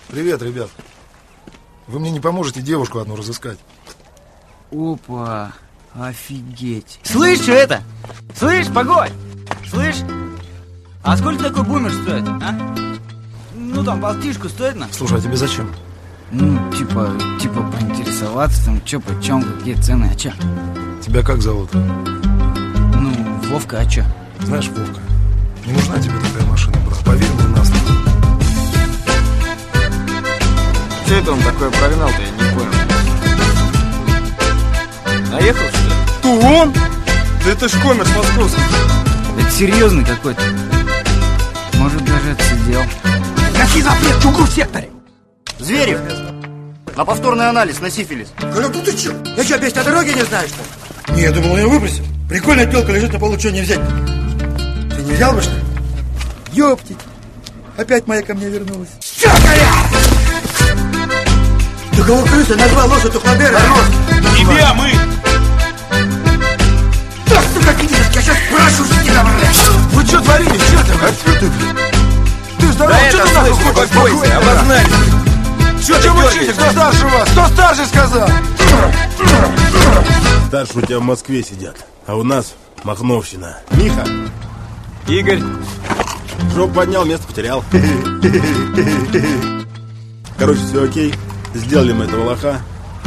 Привет, ребят. Вы мне не поможете девушку одну разыскать? Опа, офигеть. Слышь, что это? Слышь, погодь. Слышь, а сколько такой бумер стоит, а? Ну там, болтишку стоит на? Слушай, а тебе зачем? Ну, типа поинтересоваться, там, чё, почем, какие цены, а чё? Тебя как зовут? Ну, Вовка, а чё? Знаешь, Вовка, не нужна тебе такая машина, брат. Поверь мне на слово. Че это он такое прогнал-то, я не понял. Наехал, что ли? То он? Да это ж коммерс московский. Это серьезный какой-то. Может, даже отсидел. Какие запрет в углу в секторе? Зверев! На повторный анализ, на сифилис. Коля, ну ты чё? Я что, опять о дороге не знаешь, что ли? Не, я думал, я выбросил. Прикольная телка лежит на полу, что не взять? Ты не взял бы, что ли? Ёптить. Опять моя ко мне вернулась. Чё, Коля? Ты кого крыса назвал лошадь у Хладера? Тебя мы! Да, сука, пидорский, я сейчас прошу тебя, блядь! Вы что творили? Че ты? А что ты, блин? Ты здоров? Да Что это, ты нахуй слышь, хочешь? успокойся, обознались. Че вы учите? Кто старше вас? Кто старше сказал? Дальше у тебя в Москве сидят, а у нас Махновщина. Миха. Игорь. Жопу поднял, место потерял. Короче, все окей. Сделали мы этого лоха.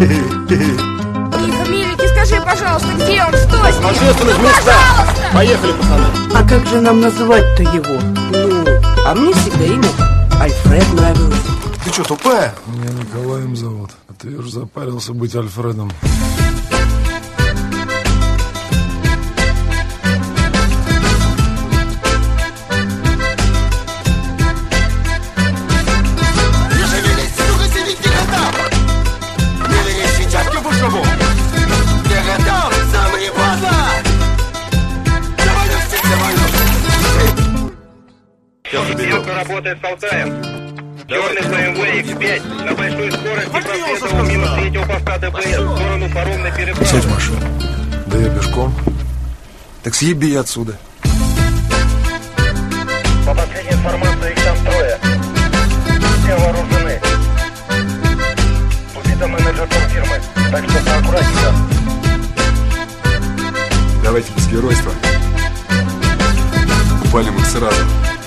Миха, миленький, скажи, пожалуйста, где он? Что с ним? Ответственных Ну, местах. пожалуйста! Поехали, пацаны. А как же нам называть-то его? Ну, а мне всегда имя Альфред нравилось. Ты что, тупая? Меня Николаем зовут. А ты уж запарился быть Альфредом. Стрелка работает с Алтаем. Черный БМВ X5 на большой скорости проследовал мимо третьего поста ДПС в сторону паромной переправы. Сядь в машину. Да я пешком. Так съеби отсюда. По последней информации, их там трое. Все вооружены. Убита менеджер фирмы, так что поаккуратнее. Давайте без геройства. Упалим их сразу.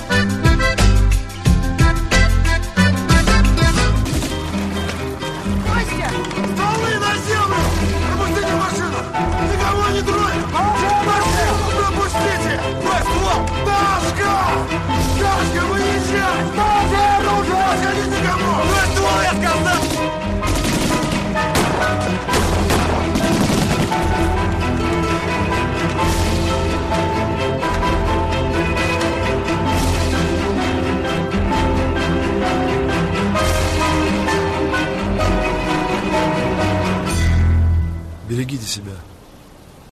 Стволы на землю! Пропустите машину! Никого не трогай! Машину пропустите! Брось ствол! Дашка! Дашка, выезжай! Дашка, оружие! Подходи никому! Брось ствол, я сказал! Берегите себя.